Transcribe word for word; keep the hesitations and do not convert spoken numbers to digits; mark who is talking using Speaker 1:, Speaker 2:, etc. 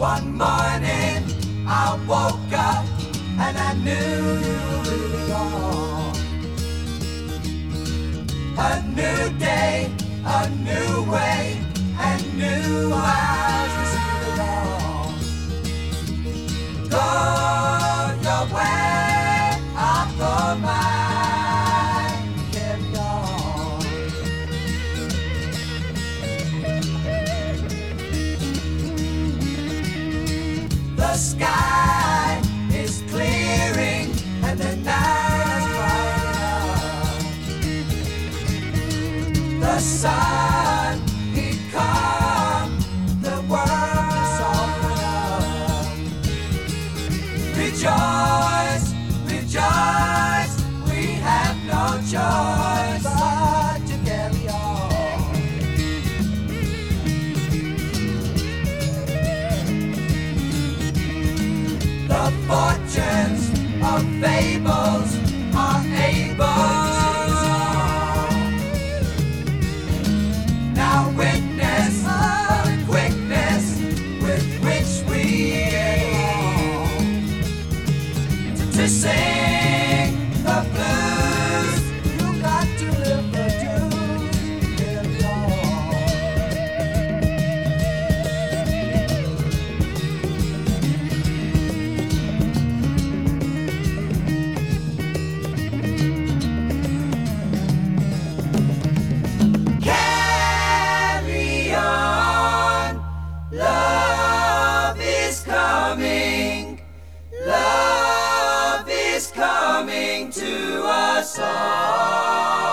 Speaker 1: One morning I woke up and I knew you were gone. A new day, a new way, and new eyes to see the dawn. Go your way, I'll go mine. Carry on. The sky is clearing and the night is brightening up. The sun, he come, the world is open up. Rejoice, rejoice, we have no choice but to carry on. The fortunes of fables are able to now witness the quickness with which we to, to sing the blues. You got to live the dues. Carry Carry on, love is coming, love is coming to us all.